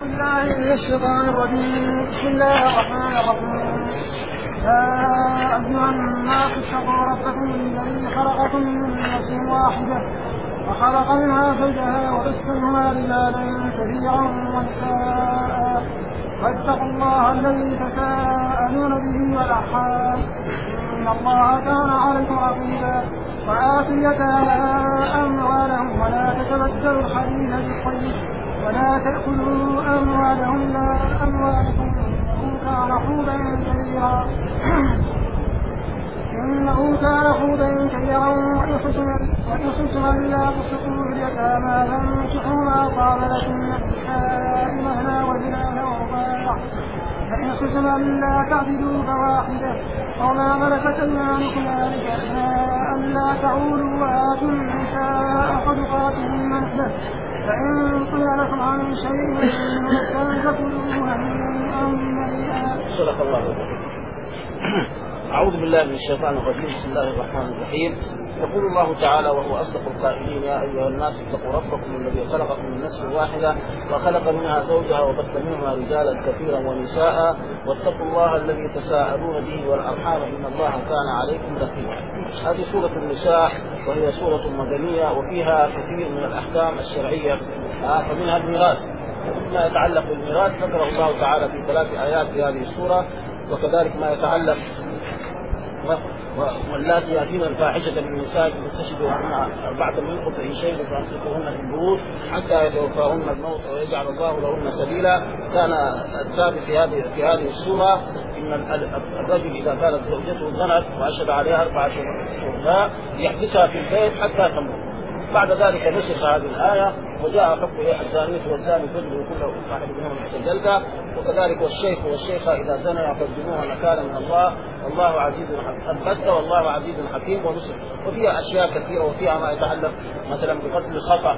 بالله من الشيطان الرجيم. بسم الله الرحمن الرحيم. يا أيها الناس اتقوا ربكم الذي خلقكم من نفس واحدة وخلق منها زوجها وبث منهما رجالا كثيرا ونساء واتقوا الله الذي تساءلون به والأرحام إن الله كان عليكم رقيبا. وآتوا اليتامى أموالهم ولا تتبدلوا الحديث بالطيب ولا تأكلوا أموالهم إلى أموالكم إنه كان حوبا كبيرا وإن خفتم ألا تقسطوا في اليتامى فانكحوا ما طاب لكم من النساء مثنى وثلاث ورباع فإن خفتم ألا تعدلوا فواحدة وما ملكت أيمانكم ذلك أدنى ألا تعولوا وآتوا النساء صدقاتهن نحلة فإن قيل لكم عن شيء من نفسا فكلوه هنيئا مريئا. صدق الله. أعوذ بالله من الشيطان الرجيم. بسم الله الرحمن الرحيم. يقول الله تعالى وهو أصدق القائلين: يا أيها الناس اتقوا ربكم الذي خلقكم من نفس واحدة وخلق منها زوجها وبث منهما رجالا كثيرا ونساء واتقوا الله الذي تساءلون به والأرحام إن الله كان عليكم رقيبا. هذه سورة النساء وهي سورة مدنية وفيها كثير من الأحكام الشرعية فمنها الميراث. ما يتعلق بالميراث ذكره الله تعالى في 3 آيات في هذه السورة، وكذلك ما يتعلق واللاتي يأتين الفاحشة من نسائكم فاستشهدوا عليهن 4 منكم فإن شهدوا فأمسكوهن في البيوت حتى يتوفاهن الموت ويجعل الله لهن سبيلا. كان الثابت في هذه السورة إن الرجل إذا كانت زوجته زنت وأشهد عليها 4 شهداء يحبسها في البيت حتى تموت. بعد ذلك نسخ هذه الآية وجاء حكم الزانية والزاني فجلدوا كل واحد منهم 100 جلدة، وكذلك والشيخ والشيخة إذا زنوا فاجلدوها نكالا من الله والله عزيز حكيم. والله عزيز حكيم ونسخ. وفيها أشياء كثيرة وفيها ما يتعلق مثلا بقتل الخطأ،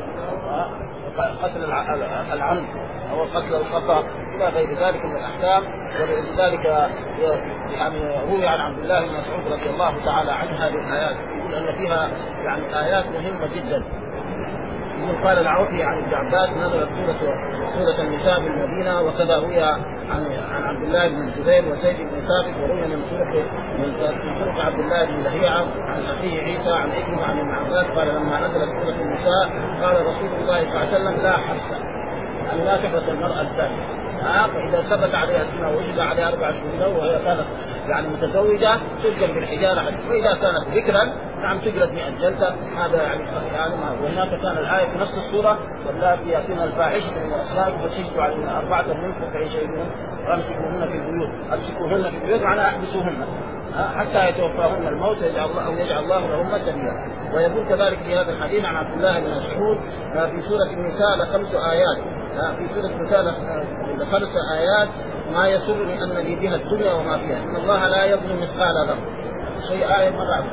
قتل العمد أو قتل الخطأ إلى غير ذلك من الأحكام. ولذلك يعني روي عن عبد الله بن مسعود رضي الله تعالى عنه هذه الآيات، يقول أن فيها يعني آيات مهمة جدا. قال العوفي عن ابن عباس نزلت سورة النساء بالمدينة، وكذا روي عن عبد الله بن الزبير وسيد بن ثابت، وروي من طرق عبد الله بن لهيعة عن أخيه عيسى عن إكرمة عن ابن عباس قال لما نزلت سورة النساء قال رسول الله صلى الله عليه وسلم: لا حرص أن لا تحرص المرأة الثانية. فإذا ثبت عليها الزنا ووجد عليها 4 شهور وهي كانت يعني متزوجة ترجم بالحجارة، وإذا كانت ذكرا نعم تجلد 100 جلدة. هذا يعني وهناك كان الآية في نفس السورة: واللاتي يأتين الفاحشة من نسائكم فاستشهدوا عليهن 4 منكم فإن شهدوا فامسكوهن في البيوت. امسكوهن في البيوت معناها احبسوهن حتى يتوفاهن الموت ويجعل الله لهن سبيلا. ويقول كذلك في هذا الحديث عن عبد الله بن مسعود في سورة النساء 5 آيات، في سورة النساء 5 آيات ما يسرني أن لي بها الدنيا وما فيها، إن الله لا يظلم مثقال ذرة. شيء آية مرة.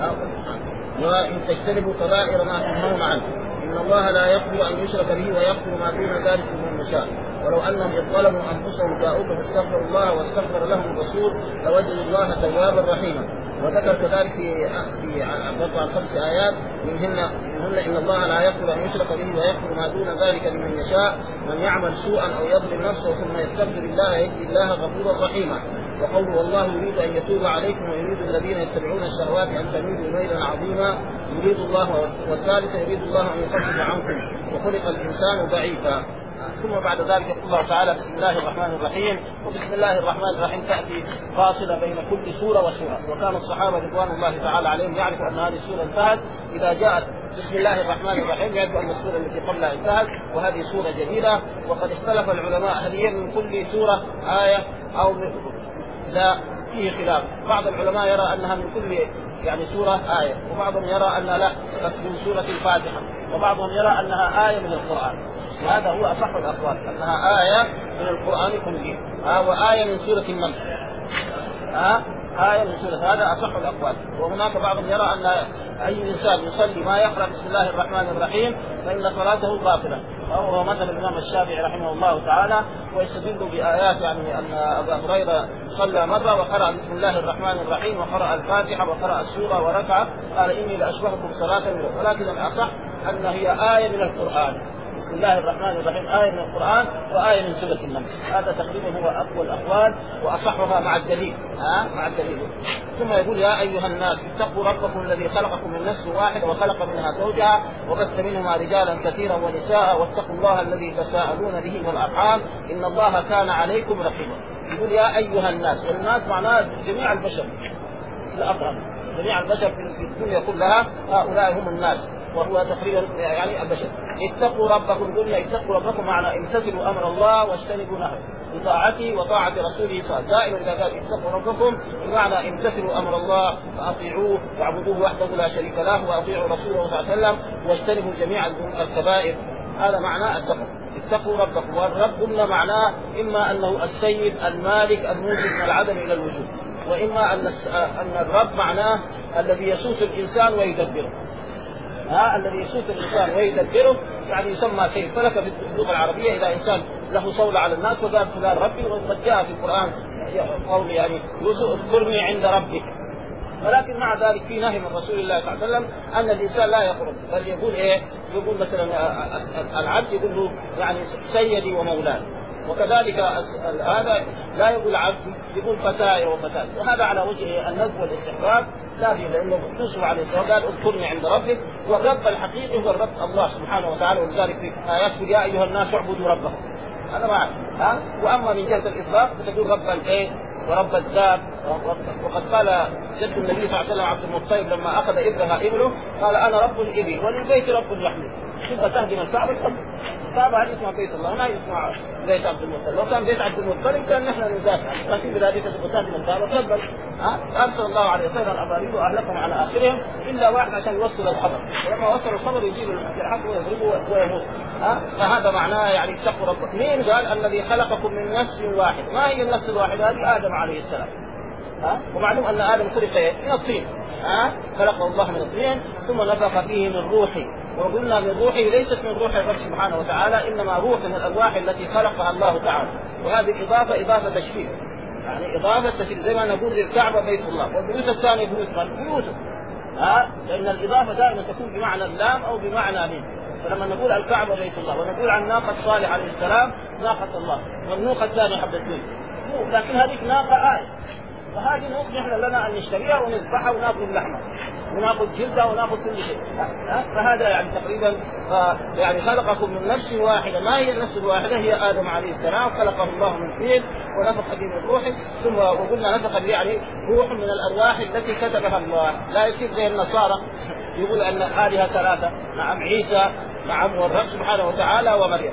وإن تجتنبوا كبائر ما تنهون عنه إن الله لا يغفر أن يشرك به ويغفر ما دون ذلك لمن يشاء ولو أنهم إذ ظلموا أنفسهم جاءوك فاستغفروا الله واستغفر لهم الرسول لوجدوا الله توابا رحيما. وذكر كذلك في 5 آيات منهن إن الله لا يغفر أن يشرك به ويغفر ما دون ذلك لمن يشاء من يعمل سوءا أو يظلم نفسه ثم يستغفر الله يجزي الله غفورا رحيما. وقوله والله يريد أن يتوب عليكم ويريد الذين يتبعون الشهوات أن تميلوا ميلا عظيما يريد الله. والثالث يريد الله أن يخفف عنكم وخلق الإنسان ضعيفا. ثم بعد ذلك يقول الله تعالى: بسم الله الرحمن الرحيم. وبسم الله الرحمن الرحيم تأتي فاصلة بين كل سورة وسورة، وكان الصحابة رضوان الله تعالى عليهم يعرف أن هذه السورة انتهت إذا جاءت بسم الله الرحمن الرحيم، يعرف أن السورة التي قبلها انتهت وهذه سورة جديدة. وقد اختلف العلماء هل هي من كل سورة آية أو لا، فيه خلاف. بعض العلماء يرى أنها من كل يعني سورة آية، وبعضهم يرى أنها لا بس من سورة الفاتحة، وبعضهم يرى أنها آية من القرآن. وهذا هو أصح الأقوال أنها آية من القرآن كله وآية من سورة النمل آية من سورة. هذا أصح الأقوال. وهناك بعضهم يرى أن أي إنسان يصلي ما يقرأ بسم الله الرحمن الرحيم فإن صلاته باطلة، وهو مثل الإمام الشافعي رحمه الله تعالى، ويستدل بآيات يعني أن أبا هريرة صلى مرة وقرأ بسم الله الرحمن الرحيم وقرأ الفاتحة وقرأ السورة وركع قال إني لأشبهكم صلاة، ولكن الأصح أن هي آية من القرآن. بسم الله الرحمن الرحيم آية من القرآن وآية من سورة النمل. هذا تقريبا هو أقوى الأقوال وأصحها مع الدليل. مع الدليل. ثم يقول يا أيها الناس اتقوا ربكم الذي خلقكم من نفس واحدة وخلق منها زوجها وبث منهما رجالا كثيرا ونساء واتقوا الله الذي تساءلون به والأرحام إن الله كان عليكم رقيبا. يقول يا أيها الناس، والناس معناه جميع البشر الأقرب، جميع البشر في الدنيا كلها هؤلاء هم الناس، وهو تقريبا يعني البشر. اتقوا ربكم، قلنا اتقوا ربكم معنى امتثلوا امر الله واجتنبوا نهيه بطاعته وطاعه رسوله صلى الله عليه وسلم. دائما اذا قال اتقوا ربكم بمعنى امتثلوا امر الله فاطيعوه واعبدوه وحده لا شريك له واطيعوا رسوله صلى الله عليه وسلم واجتنبوا جميع الكبائر. هذا معنى التقوى. اتقوا ربكم، والرب قلنا معناه اما انه السيد المالك الموجب من العدم الى الوجود، واما ان الرب معناه الذي يسوس الانسان ويدبره. الذي يسوس الانسان ويدبره يعني يسمى سيد. فلك في اللغه العربيه اذا انسان له صوله على الناس وقال فلان ربي، وقد جاء في القران قول يعني اذكرني عند ربك. ولكن مع ذلك في نهي من رسول الله صلى الله عليه وسلم ان الانسان لا يقرب، بل يقول ايه؟ يقول مثلا العبد يقول له يعني سيدي ومولاي، وكذلك هذا لا يقول عبد، يقول فتاي وفتاة. وهذا على وجه الندب والاستحباب لا فيه، لانه يوسف عليه السلام قال اذكرني عند ربك، والرب الحقيقي هو الرب الله سبحانه وتعالى. ولذلك في ايات يا ايها الناس اعبدوا ربكم، هذا معك. واما من جهه الاطلاق فتقول رب الايه ورب الذات. وقد قال جد النبي صلى الله عليه وسلم عبد المطلب لما اخذ ابنها ابنه قال انا رب الابل وللبيت رب يحمل. تبغى تهدم الكعبه الكعبه هذه اسمها بيت الله، ما اسمها بيت عبد المطلب. لو كان بيت عبد المطلب كان نحن ندافع، لكن بذلك تبغى تهدم الكعبه تفضل. ارسل الله عليه وسلم الاباريل واهلكم على اخرهم الا واحد عشان يوصل الخبر، ولما وصل الخبر يجيب الحق ويضربه ويموت. فهذا معناه يعني اتقوا ربكم. مين قال؟ الذي خلقكم من نفس واحد. ما هي النفس الواحده؟ هذه ادم عليه السلام. ومعلوم ان ادم خلق من الطين. خلقه الله من الطين ثم نفخ فيه من روحه، وقلنا من روحه ليست من روح الرب سبحانه وتعالى، انما روح من الارواح التي خلقها الله تعالى. وهذه الاضافه اضافه تشريف، يعني اضافه تشريف، زي ما نقول للكعبه بيت الله والبيوت الثانيه بيوت من بيوته. لان الاضافه دائما تكون بمعنى اللام او بمعنى من. فلما نقول الكعبه بيت الله ونقول عن ناقه صالح عليه السلام ناقه الله، والنوقه الثانيه حبه مين، لكن هذه ناقه آية. وهذه نوق نحن لنا ان نشتريها ونذبحها وناكل لحمها وناخذ جلدها وناخذ كل شيء. فهذا يعني تقريبا يعني خلقكم من نفس واحده. ما هي النفس الواحده؟ هي ادم عليه السلام، خلقه الله من طين ونفخ به من روحه. ثم وقلنا نفخ به يعني روح من الارواح التي كتبها الله. لا يصير زي النصارى يقول ان الالهه ثلاثه، نعم عيسى نعم والرب سبحانه وتعالى ومريم.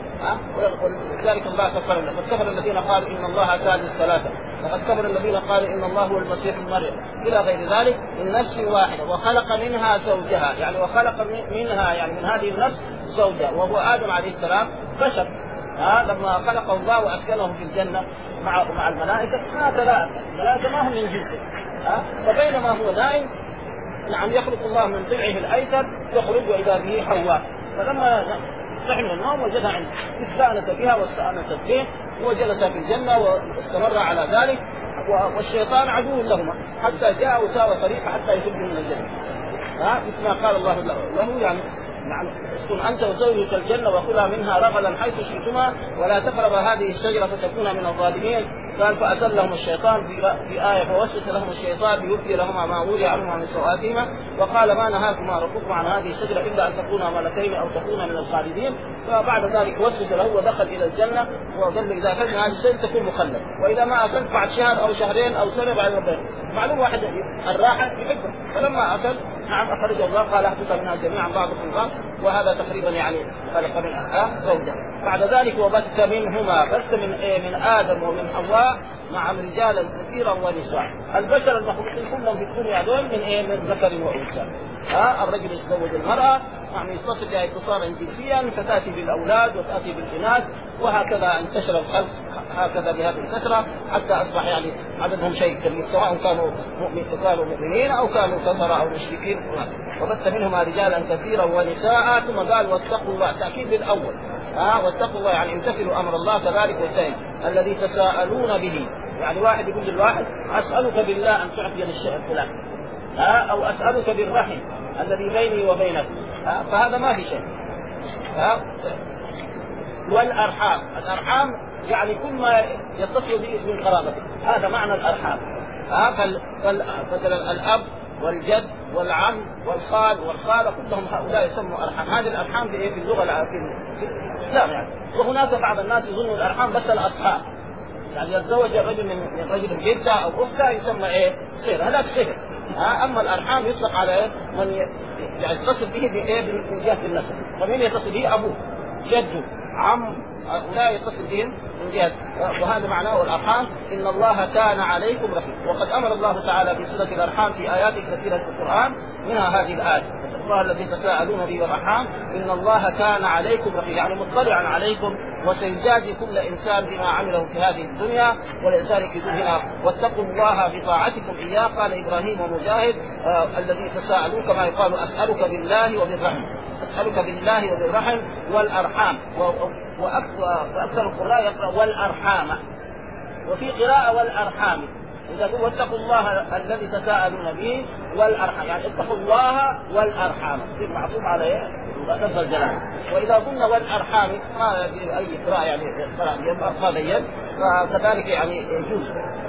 ولذلك الله كفر الذين قالوا ان الله ثالث ثلاثه، وقد كفر الذين قالوا ان الله هو المسيح ابن مريم الى غير ذلك. من نفس واحده وخلق منها زوجها، يعني وخلق منها يعني من هذه النفس زوجها وهو ادم عليه السلام بشر. لما خلقه الله واسكنه في الجنه مع الملائكه ما الملائكه ما هم من جنسه. فبينما هو نائم نعم يخلق الله من ضلعه الايسر يخرج واذا به حواء. فلما صحي من النوم وجدها عنده استأنس بها واستأنست به وجلس في الجنة واستمر على ذلك. والشيطان عدو لهما حتى جاء وساوى طريقه حتى يخرج من الجنة. مثل ما قال الله له يعني نعم اسكن أنت وزوجك الجنة وكلا منها رغدا حيث شئتما ولا تقربا هذه الشجرة فتكونا من الظالمين. قال فأزلهم الشيطان في آية فوسوس لهم الشيطان ليبدي لهما ما ولي عنهما من سوآتهما وقال ما نهاكما ربكما عن هذه الشجرة إلا أن تكونا ملكين أو تكونا من الخالدين. فبعد ذلك وسوس له ودخل إلى الجنة وقال إذا أكلت من هذه الشجرة تكون مخلد، وإذا ما أكلت بعد شهر أو شهرين أو سنة بعد ربين. معلوم واحد الراحة يحبه، فلما أكل نعم أخرجه الله قال اهبطوا منها جميعا بعضكم بعض. وهذا تقريبا يعني خلق منها زوجة. بعد ذلك وبث منهما من آدم ومن حواء مع رجالا كثيرا ونساء. البشر المخلوقين كلهم في الدنيا دول من ذكر وأنثى. الرجل يتزوج المرأة يعني يتصل بها اتصالا جنسيا فتأتي بالأولاد وتأتي بالإناث، وهكذا انتشر الخلق هكذا بهذه الكثرة حتى أصبح يعني عددهم شيء كبير سواء كانوا مؤمنين أو كانوا كفرة أو مشركين. وبث منهما رجالا كثيرا ونساء. ثم قال واتقوا الله تأكيد بالأول. واتقوا الله يعني امتثلوا أمر الله كذلك. والثاني الذي تساءلون به، يعني واحد يقول للواحد أسألك بالله أن تعطيني الشيء الفلاني أو أسألك بالرحم الذي بيني وبينك، فهذا ما في شيء. والأرحام. الأرحام يعني كل ما يتصل به من قرابته، هذا معنى الأرحام. مثلا الأب والجد والعم والخال والخالة كلهم هؤلاء يسموا أرحام. هذه الأرحام في اللغة في الإسلام يعني. وهناك بعض الناس يظنوا الأرحام بس الأصحاب، يعني يتزوج الرجل من رجل جدة أو أختها يسمى صهر، هذا صهر. أما الأرحام يطلق على من يعني يتصل به من جهة النسب. فمن يتصل به؟ أبوه، جده، عم، هؤلاء يتصل بهم من جهة، وهذا معناه الأرحام. إن الله كان عليكم رقيبا. وقد أمر الله تعالى في سورة الأرحام في آيات كثيرة في القرآن، منها هذه الآية: الله الذي تساءلون به والأرحام إن الله كان عليكم رقيبا، يعني مطلعا عليكم وسيجازي كل إنسان بما عمله في هذه الدنيا. ولذلك يقول هنا: واتقوا الله بطاعتكم إياه. قال إبراهيم ومجاهد الذي تساءلون كما يقال أسألك بالله وبالرحم، أسألك بالله وبالرحم والأرحام. وأكثر القراء يقرأ والأرحام، وفي قراءة والأرحام. إذا قلت واتقوا الله الذي تساءلون به والأرحام، يعني اتقوا الله والأرحام، يصير معطوف على لفظ الجلالة. وإذا قلنا والأرحام ما أي قراءة يعني ما بين، فكذلك يعني يجوز.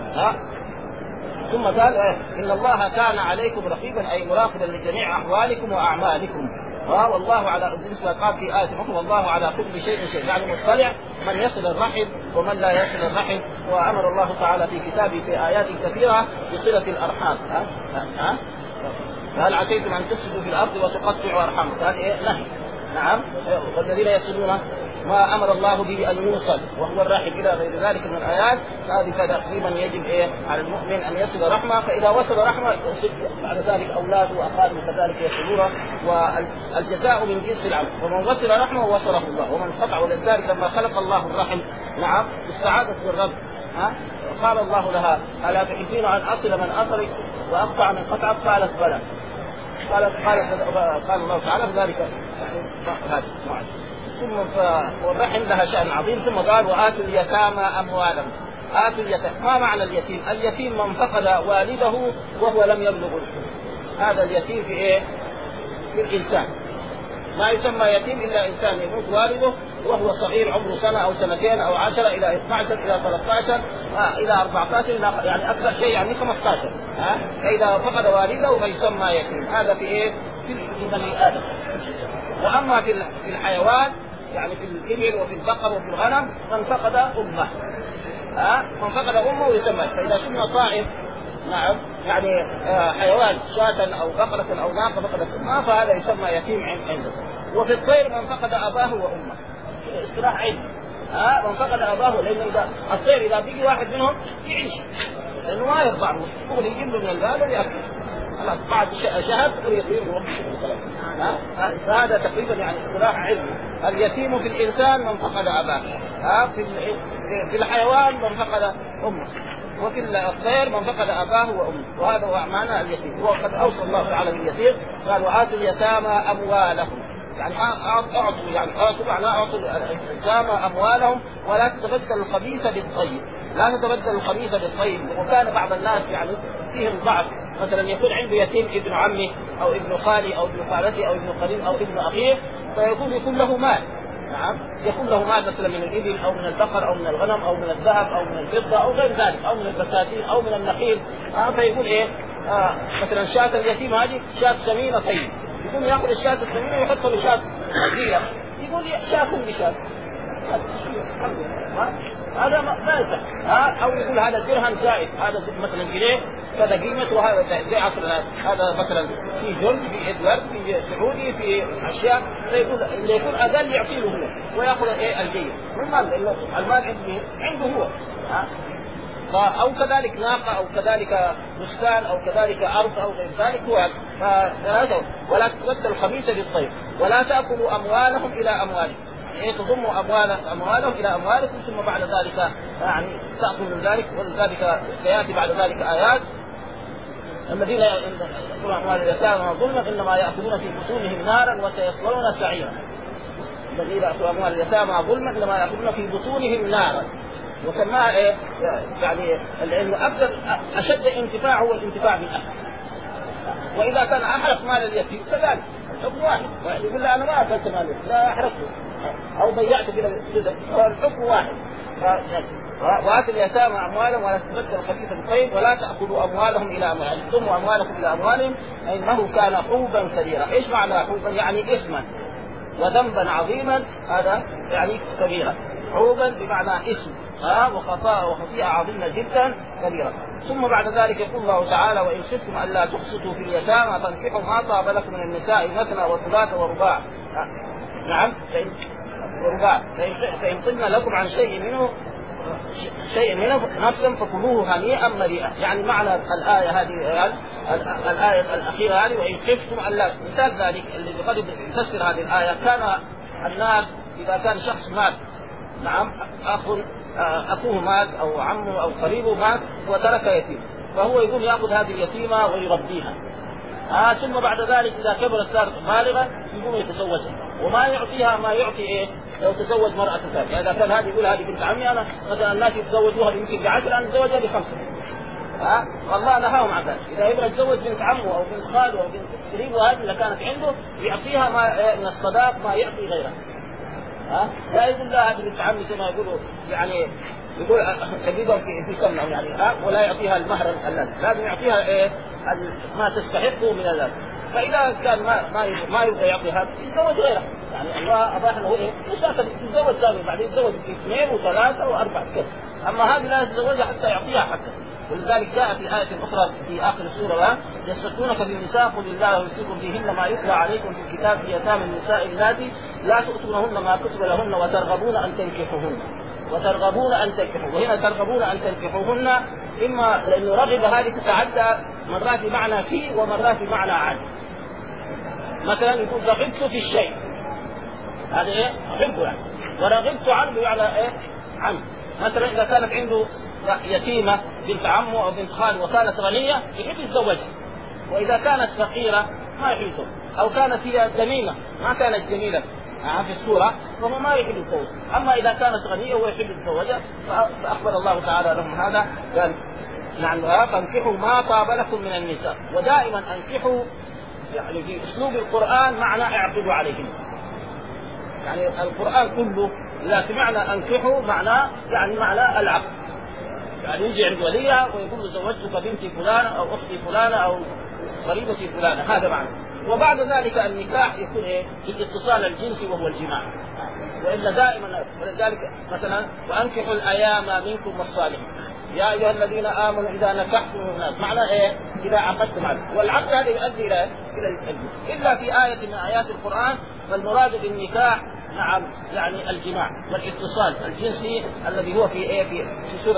ثم قال إن الله كان عليكم رقيبا، أي مراقبا لجميع أحوالكم وأعمالكم. والله على بالنسبة قال في آية أخرى: والله على كل شيء، يعني مطلع من يصل الرحم ومن لا يصل الرحم. وأمر الله تعالى في كتابه في آيات كثيرة بصلة الأرحام. فهل عسيتم أن تفسدوا في الأرض وتقطعوا أرحامكم؟ هذا نهي. نعم. والذين يصلون ما أمر الله به أن يوصل وهو الرحم إلى غير ذلك من الآيات، هذه تقريبا يجب على المؤمن أن يصل رحمه. فإذا وصل رحمه بعد ذلك أولاده وأقاربه كذلك يصلونه، والجزاء من جنس العمل. ومن وصل رحمه وصله الله، ومن قطع. ولذلك لما خلق الله الرحم نعم استعاذت بالرب، قال الله لها: ألا تحبين أن أصل من أصلك وأقطع من قطعك؟ قالت بلى. قال الله تعالى ذلك هذا. ثم والرحم لها شأن عظيم. ثم قال: وآتوا اليتامى أموالهم. آتوا اليتامى. ما معنى اليتيم؟ اليتيم من فقد والده وهو لم يبلغ الحلم. هذا اليتيم في في الإنسان. ما يسمى يتيم إلا إنسان يموت والده وهو صغير، عمره سنة أو سنتين أو 10 إلى 12 إلى 13 إلى 14، يعني أكثر شيء يعني 15. فإذا فقد والده فيسمى يتيم. هذا في بني آدم. وأما في الحيوان يعني في الإبل وفي البقر وفي الغنم من فقد أمه، من فقد أمه يسمى. فإذا كنا طائر نعم يعني حيوان شاة أو بقرة أو ناقة فقدت أمها فهذا يسمى يتيم عنده. وفي الطير من فقد أباه وأمه، اصطلاح علمي. من فقد أباه، لأن الطير إذا بيجي واحد منهم يعيش لأنه ما يرضعه، هو يجيب له من البال ويأكل. بعد شهد ويطير هذا تقريبا يعني اصطلاح علمي. اليتيم في الإنسان من فقد أباه، في الحيوان من فقد أمه، وفي الطير من فقد أباه وأمه. وهذا هو معنى اليتيم. وقد أوصى الله تعالى باليتيم قال: وآتوا اليتامى أموالهم، يعني أعطوا، يعني أعطوا اليتامى أموالهم ولا تتبدل الخبيث بالطيب. لا تتبدل الخبيث بالطيب. وكان بعض الناس يعني فيهم ضعف، مثلا يكون عنده يتيم ابن عمه أو ابن خالي أو ابن خالتي أو ابن قرين أو ابن أخيه، فيكون له مال. نعم، يكون له مال مثلا من الإبل أو من البقر أو من الغنم أو من الذهب أو من الفضة أو غير ذلك أو من البساتين أو من النخيل. فيقول مثلا شاة اليتيم هذه شاة سمينة طيب، يقوم يأخذ الشاة السمينة ويحط له شاة صغيرة، يقول شاة بشاة، هذا ما يصح. أو يقول هذا درهم زائد، هذا مثلا جنيه كذا قيمته، وهذا زي عصرنا هذا مثلا في جولد في إدوارد في سعودي في أشياء، فيقول اللي يكون أقل يعطيه هو ويأخذ الجيد من مال، المال عنده هو. أو كذلك ناقة أو كذلك بستان أو كذلك أرض أو غير ذلك هو. ولا تتبدل الخبيث بالطيب ولا تأكلوا أموالهم إلى أموالكم، تضموا أموالهم إلى أموالكم ثم بعد ذلك يعني تأكلوا من ذلك. ولذلك سيأتي بعد ذلك آيات: الذين يأكلون أموال اليتامى ظلما إنما يأكلون في بطونهم نارا وسيصلون سعيرا. الذين يأكلون أموال اليتامى ظلما إنما يأكلون في بطونهم نارا. وسماها يعني لأنه أكثر أشد انتفاع هو الانتفاع بالأهل. وإذا كان أحرق مال اليتيم كذلك حكم واحد، يقول له أنا ما أكلت ماله لا أحرقه، أو ضيعت كده السدد، الحكم واحد. وآتوا اليتامى أموالهم ولا تتبدل الخبيث بالطيب ولا تأخذوا أموالهم إلى أموالهم، اقسموا أموالكم إلى أموالهم إنه كان حوبا كبيرا. إيش معنى حوبا؟ يعني إثما وذنبا عظيما، هذا يعني كبيرا. حوبا بمعنى اسم وخطيئة عظيمة جدا كبيرة. ثم بعد ذلك يقول الله تعالى: وإن خفتم ألا تقسطوا في اليتامى فانكحوا ما طاب لكم من النساء مثنى وثلاث ورباع. نعم، فإن طبن لكم عن شيء منه نفسا فكلوه هنيئا مريئا. يعني معنى الآية هذه، الآية الأخيرة هذه: وإن خفتم ألا. مثال ذلك اللي قد يفسر هذه الآية: كان الناس إذا كان شخص مات، نعم، أخوه مات أو عمه أو قريبه مات وترك يتيم، فهو يقوم يأخذ هذه اليتيمة ويربيها، ثم بعد ذلك إذا كبرت صارت بالغة يقوم يتزوجها وما يعطيها ما يعطي لو تزوج مرأة ثانية. إذا كان هذه يقول هذه بنت عمي أنا مثلا، الناس يتزوجوها يمكن ب10، أنا أتزوجها ب5. والله نهاهم عن ذلك. إذا يبغى يتزوج بنت عمه أو بنت خاله أو بنت قريبه هذه اللي كانت عنده يعطيها ما من الصداق ما يعطي غيرها. لا يقول لا هذه بنت عمي زي ما يقولوا، يعني يقول تقريبا في سمنه يعني، ولا يعطيها المهر لازم يعطيها ما تستحقه من ذلك. فإذا كان ما يبغى يعطي هذا يتزوج غيره. يعني الله أباح له مش لازم يتزوج ثاني، بعدين يتزوج ب2 و3 و4 كذا. أما هذه لا يتزوجها حتى يعطيها حتى. ولذلك جاء في آية أخرى في آخر السورة: يستفتونك بالنساء قل الله يفتيكم فيهن ما يتلى عليكم في الكتاب في يتامى النساء اللاتي لا تؤتونهن ما كتب لهن وترغبون أن تنكحوهن. وهنا ترغبون أن تنكحوهن، إما لأنه رغب هذه تتعدى مرات بمعنى في ومرات بمعنى عن. مثلا يقول رغبت في الشيء، هذا أحبه يعني، ورغبت عنه يعني عنه. مثلا إذا كانت عنده يتيمة بنت عمه أو بنت خاله وكانت غنية يحب يتزوجها، وإذا كاننت فقيرة ما يحب يتزوجها، أو كانت هي دميمة ما كانت جميلة في الصورة فهو ما يحب يتزوجها. أما إذا كانت غنية وهو يحب يتزوجها فأخبر الله تعالى لهم هذا قال: نعم، فانكحوا ما طاب لكم من النساء. ودائما أنكحوا يعني في أسلوب القرآن معنى اعقدوا عليهم. يعني القرآن كله إذا سمعنا أنكحوا معناه يعني معنى العقد، يعني يجي عند وليها ويقول له زوجتك بنتي فلانة أو أختي فلانة أو قريبتي فلانة، هذا معنى. وبعد ذلك النكاح يكون بالاتصال الجنسي وهو الجماع. وإلا دائما ولذلك مثلا: وأنكحوا الأيام منكم والصالحين يا أيها الذين آمنوا إذا نكحتم الناس. معنى إذا عقدتم عليه، والعقد هذا يؤدي إلى الزواج. إلا في آية من آيات القرآن فالمراد بالنكاح نعم يعني الجماع والاتصال الجنسي الذي هو في سورة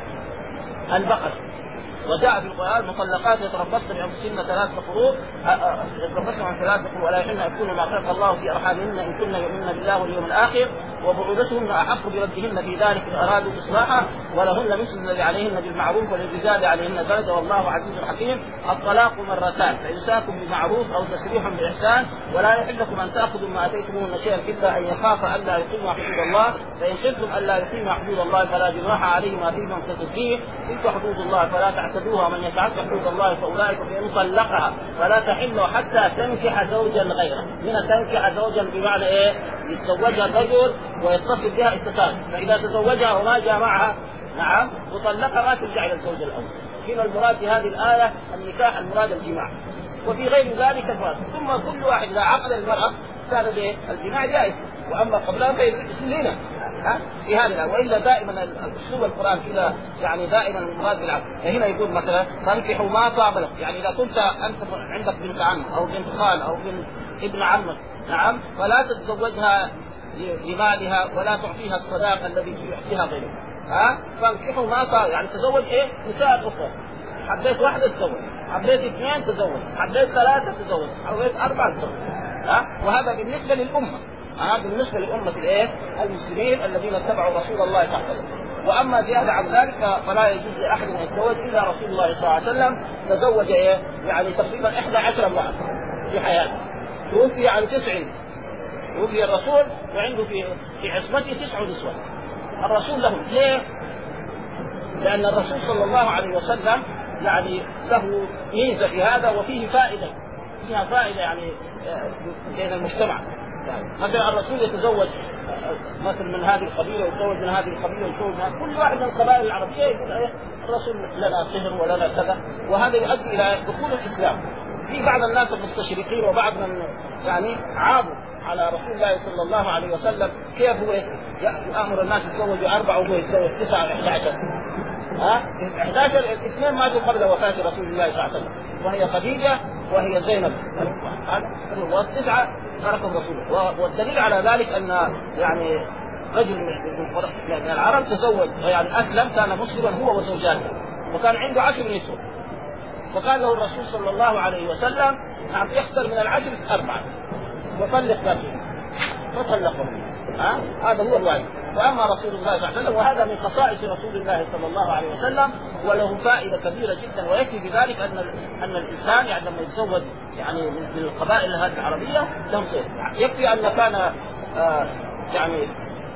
البقرة. وجاء في القرآن: مطلقات يتربصن بأنفسهن 3 قروء، يتربصن عن 3 قروء ولا يحلن يكون ما خلق الله في أرحامهن إن كن يؤمن بالله واليوم الآخر وبعولتهن أحق بردهن في ذلك إن أرادوا إصلاحا ولهن مثل الذي عليهن بالمعروف وللرجال عليهن درجة والله عزيز حكيم. الطلاق مرتان، فإمساك بمعروف أو تسريح بإحسان، ولا يحل لكم أن تأخذوا ما آتيتموهن شيئا إلا أن يخاف ألا يقيموا حدود الله، فإن خفتم ألا يقيموا حدود الله فلا جناح عليهما فيما افتدوا فيه، تلك حدود الله فلا تعتدوها، من يتعدى حدود الله فأولئك فإن طلقها فلا تحل حتى تنكح زوجا غيره. هنا تنكح زوجا بمعنى يتزوجها الرجل ويتصل بها اتصال، فإذا تزوجها وما جاء معها نعم وطلقها ما ترجع إلى الزوج الأول. هنا المراد في هذه الآية النكاح، المراد الجماع، وفي غير ذلك الفرق. ثم كل واحد إذا عقد المرأة صار الجماع جائز، وأما قبلها فيسلينا في هذا. وإلا دائما الأسلوب القرآن كذا يعني دائما المراد بالعقد. هنا يقول مثلا: فانكحوا ما طاب لكم، يعني إذا كنت أنت عندك بنت عم أو بنت خال أو بنت ابن عمك نعم فلا تتزوجها لمالها ولا تعطيها الصداق الذي يعطيها غيره. فانكحوا ما طاب، يعني تزوج نساء أخرى. حبيت واحدة تزوج، حبيت 2 تزوج، حبيت 3 تزوج، حبيت 4 تزوج. وهذا بالنسبة للأمة، بالنسبة لأمة المسلمين الذين اتبعوا رسول الله صلى الله عليه وسلم. وأما زيادة عن ذلك فلا يجوز لأحد أن يتزوج إلا رسول الله صلى الله عليه وسلم. تزوج يعني تقريبا 11 امرأة في حياته، توفي عن 9. توفي الرسول وعنده في عصمته 9 نسوة. الرسول لهم ليه؟ لأن الرسول صلى الله عليه وسلم يعني له ميزة في هذا وفيه فائدة، فيها فائدة يعني بين المجتمع. مثلا الرسول يتزوج مثلا من هذه القبيله ويتزوج من هذه القبيله ويتزوج من كل واحد من القبائل العربيه يقول الرسول لنا سحر ولنا كذا، وهذا يؤدي الى دخول الاسلام. في بعض الناس المستشرقين وبعض من يعني عابوا على رسول الله صلى الله عليه وسلم كيف هو يأمر الناس يتزوجوا 4 وهو يتزوج 9 و11. 11 الاثنين ماتوا قبل وفاة رسول الله صلى الله عليه وسلم، وهي خديجة وهي زينب، والتسعة تركهم رسوله. والدليل على ذلك أن يعني رجل من العرب تزوج يعني أسلم، كان مسلما هو وزوجاته، وكان عنده 10 نسوة، فقال له الرسول صلى الله عليه وسلم نعم يختار من 10 4 وطلق باقيهم، فطلقهم. هذا هو الوعي. واما رسول الله صلى الله عليه وسلم، وهذا من خصائص رسول الله صلى الله عليه وسلم، وله فائده كبيره جدا. ويكفي بذلك ان الانسان يعني لما يتزوج يعني من القبائل هذه العربيه له خير. يكفي ان كان يعني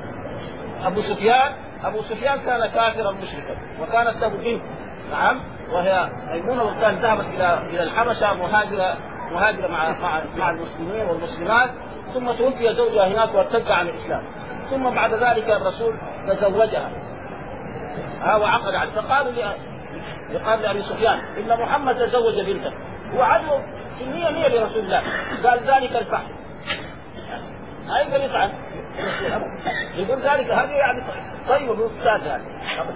ابو سفيان كان كافرا مشركا، وكانت له بنت نعم وهي ميمونه، وكان ذهبت الى الحبشه مهاجره مع المسلمين والمسلمات، ثم توفي زوجها هناك وارتد عن الاسلام. ثم بعد ذلك الرسول تزوجها وعقد عليه، فقالوا لأبي سفيان إن محمد تزوج بنته، وعدوا في 100 لرسول الله، قال ذلك الفحل يقدر يفعل يقول ذلك هذه يعني طيب وممتاز يعني.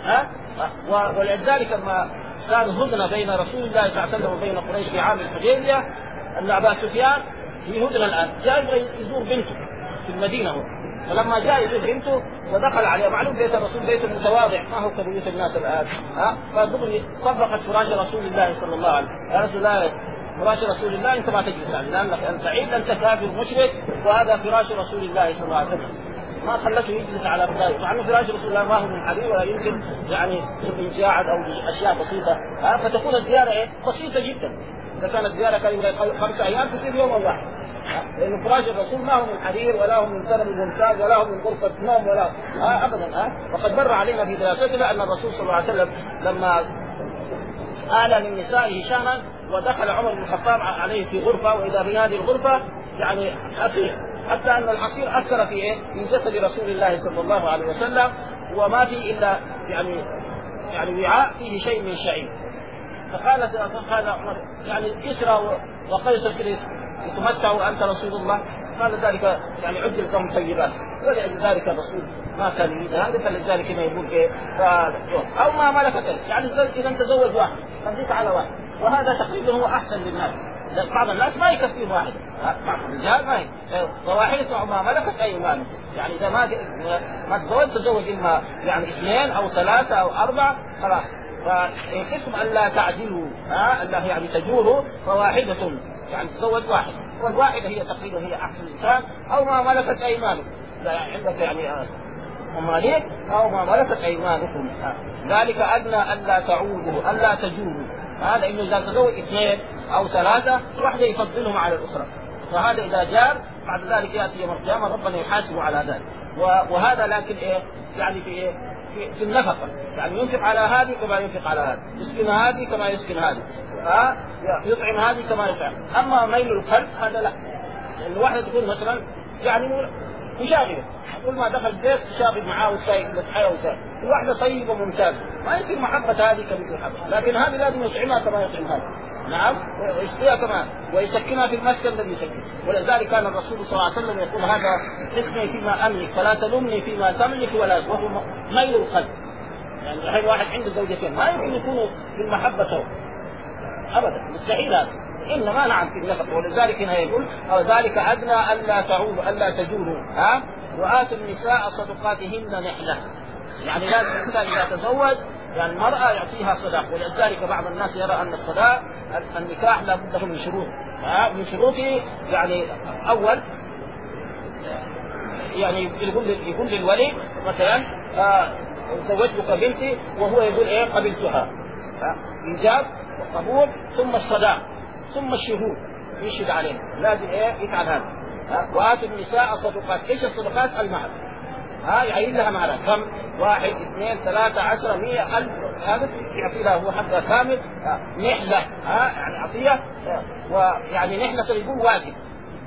ولذلك لما صار هدنه بين رسول الله صلى الله عليه وسلم وبين قريش في عام الحديبيه، ان ابا سفيان في هدنه الان جاء يزور بنته في المدينه هو، فلما جاء يزور بنته ودخل عليها، معلوم بيت الرسول بيت متواضع ما هو كبيوت الناس الان، فدخل طبقت فراش رسول الله صلى الله عليه وسلم، يا رسول الله فراش رسول الله انت ما تجلس عليه لانك انت عيد، انت كافر مشرك، وهذا فراش رسول الله صلى الله عليه وسلم. ما خلته يجلس على رجاله، مع انه فراش رسول الله ما هو من حرير ولا يمكن يعني انجاعد او اشياء بسيطه، فتكون الزياره بسيطه جدا. اذا كانت زياره كان 5 أيام تصير يوم واحد، لأن فراش الرسول ما هو من حرير ولا هو من سلم ممتاز ولا هو من غرفة نوم ولا أبدا. وقد مر علينا في دراستنا أن الرسول صلى الله عليه وسلم لما آل من نسائه شهرا ودخل عمر بن الخطاب عليه في غرفة، وإذا في هذه الغرفة يعني حصير، حتى أن الحصير أثر في في جسد رسول الله صلى الله عليه وسلم، وما فيه إلا يعني وعاء فيه شيء من شعير. فقالت هذا عمر يعني كسرى وقيصر يتمتع أنت رسول الله، قال ذلك يعني عجل لهم طيبات، ولأجل ذلك الرسول ما كان يريد هذا، فلذلك ما يقول أو ما ملكت يعني إذا تزوج واحد خليك على واحد، وهذا تقريبا هو أحسن للناس. بعض الناس ما يكفيه واحد، بعض الرجال ما وواحدة ما ملكت أيمانهم، يعني إذا ما تزوج إما يعني 2 أو 3 أو 4 خلاص. فإن خفتم ألا تعدلوا ألا يعني تجوروا فواحدة، يعني تزوج واحد، والواحدة هي تقريبا هي أحسن إنسان، أو ما ملكت أيمانكم، عندك يعني مماليك أو ما ملكت أيمانكم، ذلك أدنى ألا تعودوا ألا تجوروا. هذا إنه إذا تزوج 2 أو 3 واحدة يفضلهم على الأخرى، فهذا إذا جار بعد ذلك يأتي يوم القيامة ربنا يحاسب على ذلك. وهذا لكن يعني في النفقة، يعني ينفق على هذه كما ينفق على هذه، يسكن هذه كما يسكن هذه، يطعم هذه كما يطعم. أما ميل القلب هذا لا، لأن الواحدة تكون مثلا يعني مشاغبة، كل ما دخل البيت تشاغب معاه وسايق للحياة وسايق، الواحدة طيبة ممتازة ما يصير محبة هذه كمثل محبة، لكن هذه لازم يطعمها كما يطعم هذه، نعم، ويسقيها كمان ويسكنها في المسكن الذي يسكن. ولذلك كان الرسول صلى الله عليه وسلم يقول هذا اسمي فيما أملك فلا تلمني فيما تملك، وهو ميل القلب. يعني الحين واحد عنده زوجتين ما يمكن يكونوا في المحبة سوا أبدا، مستحيل هذا، إنما نعم في النفق. ولذلك هنا يقول ذلك أدنى ألا تعودوا ألا تجوروا وآتوا النساء صدقاتهن نحلة، يعني لازم الإنسان إذا تزوج يعني المرأة يعطيها صداق. ولذلك بعض الناس يرى أن الصداق النكاح لا بد من شروط، من شروطه يعني أول يعني يقول للولي مثلا زوجتك بنتي، وهو يقول قبلتها، إيجاب وقبول، ثم الصداق، ثم الشهود يشهد عليه، لازم يفعل هذا. وآتوا النساء صدقات، إيش الصدقات؟ المهر، يعين لها مهرها كم؟ 1 2 3 10 100 1000، هذا يعطي له هو حقها كامل. نحلة يعني عطية، ويعني نحلة يقول واجب،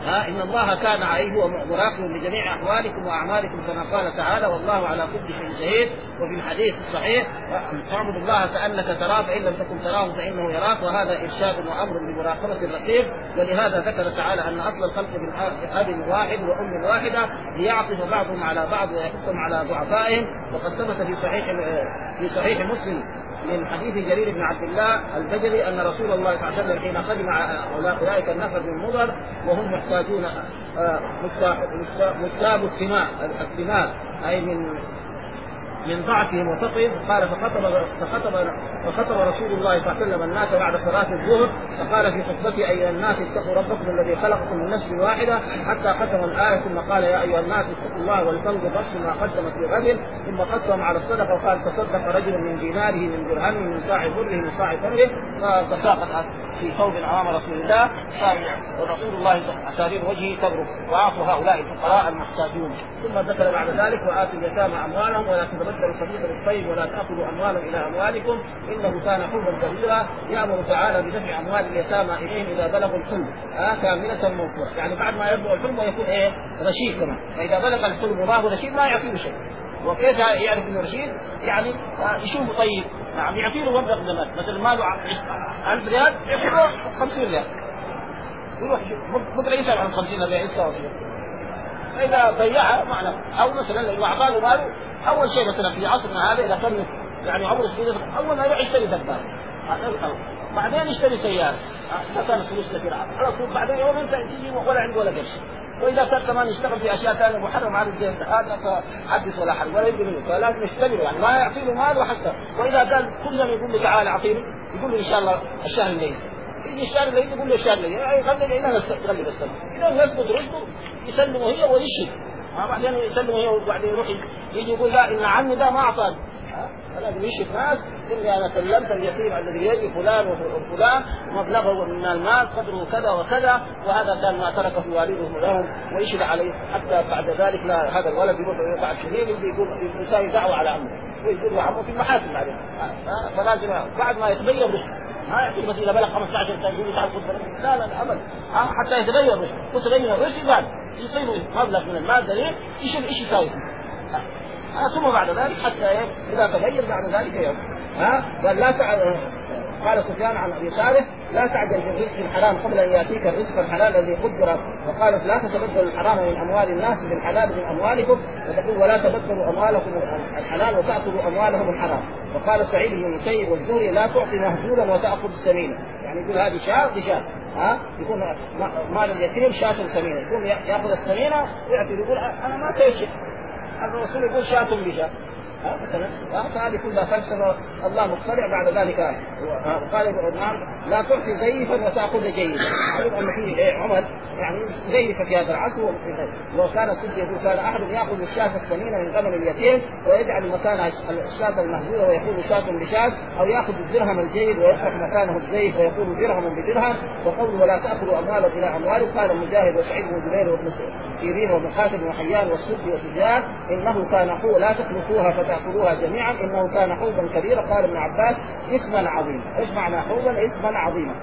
إن الله كان عليه ومراقب لجميع أحوالكم وأعمالكم كما قال تعالى والله على كل شيء شهيد. وفي الحديث الصحيح تعبد الله كأنك تراه فإن لم تكن تراه فإنه يراك، وهذا إرشاد وأمر بمراقبة الرقيب. ولهذا ذكر تعالى أن أصل الخلق من أب واحد وأم واحدة ليعطف بعضهم على بعض ويحثهم على ضعفائهم. وقد ثبت في صحيح مسلم من حديث جرير بن عبد الله البجلي أن رسول الله صلى الله عليه وسلم حين قدم على أولئك النفر من مضر وهم محتاجون مكتاب الثمار أي من ضعفهم وفقرهم، قال فخطب رسول الله صلى الله عليه وسلم الناس بعد صلاة الظهر فقال في خطبته أيها الناس اتقوا ربكم الذي خلقكم من نفس واحدة حتى قسم الآية ثم قال يا أيها الناس اتقوا الله ولتنظر نفس ما قدمت لغد ثم قسم على الصدقة وقال تصدق رجل من ديناره من درهمه من صاع بره من صاع تمره فتساقط في ثوب أمام رسول الله ورسول الله أسارير وجهه تبرك وأعطوا هؤلاء الفقراء المحتاجون. ثم ذكر بعد ذلك وآتوا اليتامى أموالهم ولا تتبدلوا الخبيث بالطيب ولا تأخذوا أموالهم إلى أموالكم إنه كان حوبا كبيرا. يأمر تعالى بدفع أموال اليتامى إليهم إذا بلغوا الحلم كاملة موفورة، يعني بعد ما يبلغ الحلم ويكون رشيد كمان، فإذا بلغ الحلم وما هو رشيد ما يعطيه شيء. وكيف يعرف انه رشيد؟ يعني يشوفه طيب، نعم يعطي له مبلغ من المال، مثلا ماله 1000 ريال يعطي له 50 ريال يروح بكره يسال عن 50 ريال يساوي. فاذا ضيعها معنى او مثلا لو اعطاه ماله اول شيء مثلا في عصرنا هذا اذا كان يعني عمره سنين اول ما يروح يشتري دبابه بعدين يشتري سياره اذا كانت فلوس كثيره على طول بعدين يوم تجي ولا عنده ولا قرش. واذا كان كمان يشتغل في اشياء ثانيه محرم على الجهه هذا فحدث ولا حرج ولا يبدو منه، فلازم يشتغل يعني ما يعطي له مال وحتى. واذا قال كل يوم يقول له تعال اعطيني يقول له ان شاء الله الشهر الجاي يجي الشهر الجاي يقول له الشهر الجاي يعني يخلي لنا يغلب السنه اذا يثبت رشده يسلمه هي ويشهد بعدين يسلمه هي وبعدين يروح يجي يقول لا ان عمي ده ما اعطاني لازم يشهد ناس اني انا سلمت اليتيم الذي يجي فلان وفلان مبلغه من المال قدره كذا وكذا وهذا كان ما تركه والده لهم ويشهد عليه حتى بعد ذلك لا هذا الولد يروح بعد سنين يقول يساوي دعوه على عمه ويقول له عمه في المحاكم عليه. فلازم بعد ما يتبين رشده ما يعطيه بس اذا بلغ 15 سنه يقول تعال خذ لا ابدا حتى يتبين رشده وتبين الرشد بعد يصيب مبلغ من المال دليل يشوف ايش يساوي ثم بعد ذلك حتى اذا تغير بعد ذلك يوم قال لا قال سفيان عن ابي صالح لا تعجل بالرزق الحرام قبل ان ياتيك الرزق الحلال الذي قدر، وقال لا تتبدلوا الحرام من اموال الناس بالحلال من اموالكم، وتقول ولا تبدلوا اموالكم الحلال وتاكلوا اموالهم الحرام. وقال سعيد بن المسيب والزهري لا تعطي مهجورا وتاخذ السمينه، يعني يقول هذه شاة بشاة يكون مال اليتيم شاة سمينه يكون ياخذ السمينه ويعطي يقول انا ما سويت شيء، الرسول يقول شاة بشاة مثلا فهذه كلها فلسفه الله مخترع. بعد ذلك قال الإمام لا تعطي زيفا وتأخذ جيدا، معلوم أن فيه عمل يعني زيف في هذا العصر وكان السد يقول كان أحد يأخذ الشاة السمينة من غنم اليتيم ويجعل مكانها الشاة المهزولة ويقول شاة بشاة، أو يأخذ الدرهم الجيد ويترك مكانه الزيف ويقول درهم بدرهم. وقوله ولا تأخذوا أموالكم إلى أموالكم قال مجاهد وسعيد بن جبير وابن سيرين وابن خالد وحيان والسد وسجان إنه كان حوبا لا تخلقوها فتأكلوها جميعا إنه كان حوبا كبيرا. قال ابن عباس اسما عظيما. ايش معنى حوبا؟ اسما عظيما.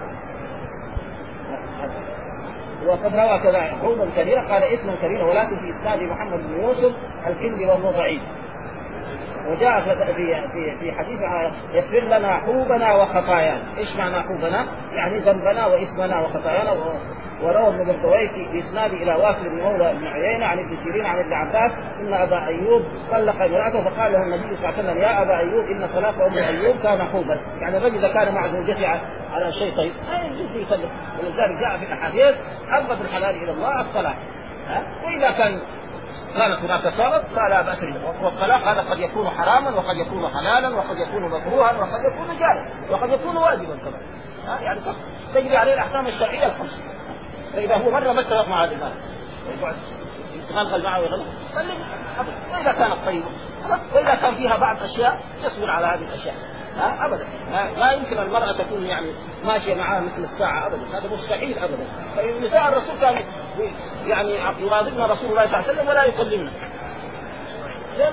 وقد روى كذا حوبا كبيرا قال اسما كبيرا، ولكن في اسناد محمد بن يوسف الكندي وهو ضعيف. وجاء في حديث يغفر لنا حوبنا وخطايانا. ايش معنى حوبنا؟ يعني ذنبنا واسمنا وخطايانا. وروى ابن بردويه في اسناد الى واكل بن مولى بن عيينه عن ابن سيرين عن ابن عباس ان ابا ايوب طلق امراته فقال له النبي صلى الله عليه وسلم يا ابا ايوب ان طلاق ام ايوب كان حوبا، يعني الرجل كان مع زوجته على شيء طيب يجوز يطلق. ولذلك جاء في الاحاديث ابغض الحلال الى الله الطلاق، واذا كانت هناك سبب فلا باس به. والطلاق هذا قد يكون حراما وقد يكون حلالا وقد يكون مكروها وقد يكون جائزا وقد يكون واجبا كمان، يعني تجري عليه الاحكام الشرعيه الخمسه. فاذا هو مره ما اتفق مع هذا المال يتغلغل معه ويغلق واذا كانت طيبه واذا كان فيها بعض اشياء يصبر على هذه الاشياء ابدا. لا يمكن المراه تكون يعني ماشيه معها مثل الساعه ابدا، هذا مستحيل ابدا. فنساء الرسول كان يعني يراضبنا رسول الله صلى الله عليه وسلم ولا يكلمنا،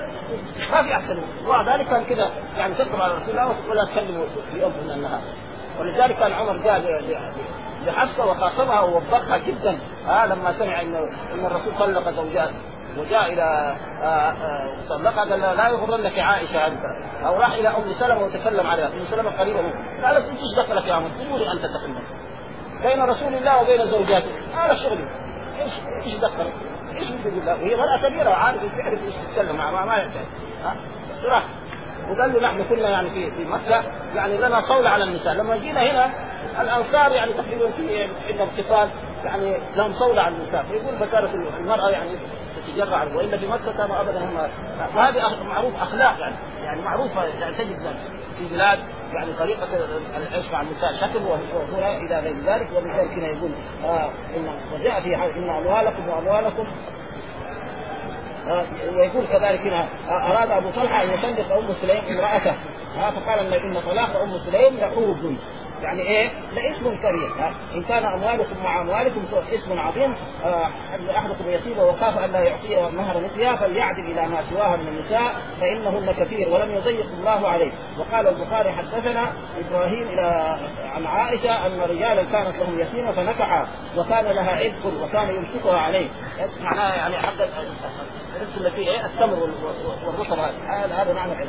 ما في احسن ومع ذلك كان كذا يعني تقرا على رسول الله ولا تكلموا في يوم من النهار. ولذلك كان عمر جاء لحفصة وخاصمها ووبخها جدا لما سمع ان الرسول طلق زوجاته، وجاء الى طلقها قال لا يغرنك عائشه انت، او راح الى ام سلمة وتكلم عليها. ام سلمة قريبه منه، قالت انت ايش دخلك يا عمر؟ قولي انت تكلم بين رسول الله وبين زوجاته، هذا شغلي، ايش دخلك؟ ايش بيقول الله؟ وهي مرأة كبيرة وعارف تعرف ايش تتكلم ما ينتهي الصراحة. وقال له نحن كنا يعني في مكة يعني لنا صولة على النساء، لما جينا هنا الأنصار يعني تقريبا في عندهم اتصال يعني لهم صولة على النساء، فيقول بسالة المرأة يعني تتجرع، وإلا في مكة كانوا أبدا هم. وهذه معروف أخلاق يعني معروفة يعني تجد في بلاد يعني طريقة العيش مع النساء شكل وهنا إلى غير ذلك. ولذلك هنا يقول إن وجاء في إن أموالكم وأموالكم. ويقول كذلك هنا أراد أبو طلحة أن يطلق أم سليم امرأته، فقال إن طلاق أم سليم لعوب، يعني إيه؟ لاسم كبير. إن كان أموالكم مع أموالكم اسم عظيم، أحدكم يتيم وخاف أن لا يعطيه مهر مثلها فليعدل إلى ما سواها من النساء فإنهن كثير ولم يضيق الله عليه. وقال البخاري حدثنا إبراهيم عن عائشة أن رجالا كانت لهم يتيمة فنكحها وكان لها عتق وكان يمسكها عليه، معناها يعني حق الرزق التي إيه؟ التمر والرطب، هذا معنى العتق.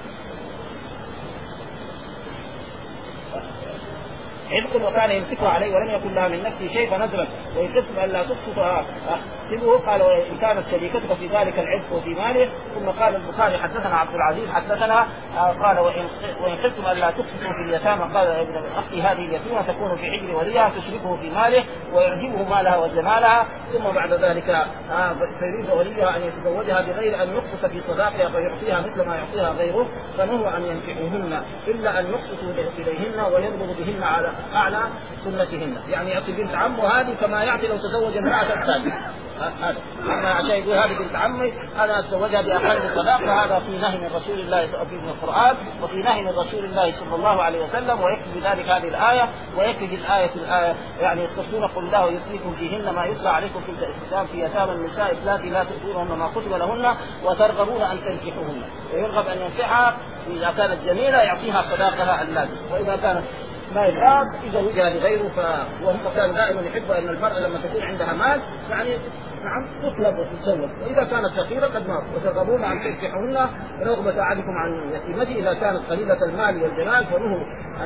عتق وكان يمسكها عليه ولم يكن لها من نفسه شيء فنزلت وإن خفتم ألا تقسطها اكتبوه. قال وإن كانت شريكتك في ذلك العتق وفي ماله. ثم قال البخاري حدثنا عبد العزيز حدثنا قال وإن خفتم ألا تقسطوا في اليتامى قال ابن أختي هذه اليتيمة تكون في حجر وليها تشركه في ماله ويعجبه مالها وجمالها. ثم بعد ذلك فيريد وليها أن يتزوجها بغير أن يقسط في صداقها فيعطيها مثل ما يعطيها غيره، فنهوا أن ينكحوهن إلا أن يقسطوا إليهن وينظروا بهن على أعلى سنتهن، يعني يعطي بنت عمه هذه كما يعطي لو تزوج امرأة ثانية. هذا عشان يقول هذه بنت عمي أنا أتزوجها بأقل صداق، فهذا في نهي من رسول الله في القرآن وفي نهي من رسول الله صلى الله عليه وسلم. ويكفي بذلك هذه الآية ويكفي الآية يعني يستفتون قل الله يفتيكم فيهن ما يتلى عليكم في الكتاب في يتامى النساء اللاتي لا تؤتونهن ما كتب لهن وترغبون أن تنكحوهن، ويرغب أن ينكحها إذا كانت جميلة يعطيها صداقها اللازم، وإذا كانت ما يبغى إذا وجه لغيره. وهم كانوا دائما يحبوا أن المرأة لما تكون عندها مال يعني نعم تطلب وتتزوج، وإذا كانت فقيرة قد مات. وترغبون أن تنكحوهن رغبة أحدكم عن يتيمته إذا كانت قليلة المال والجمال فنهوا أن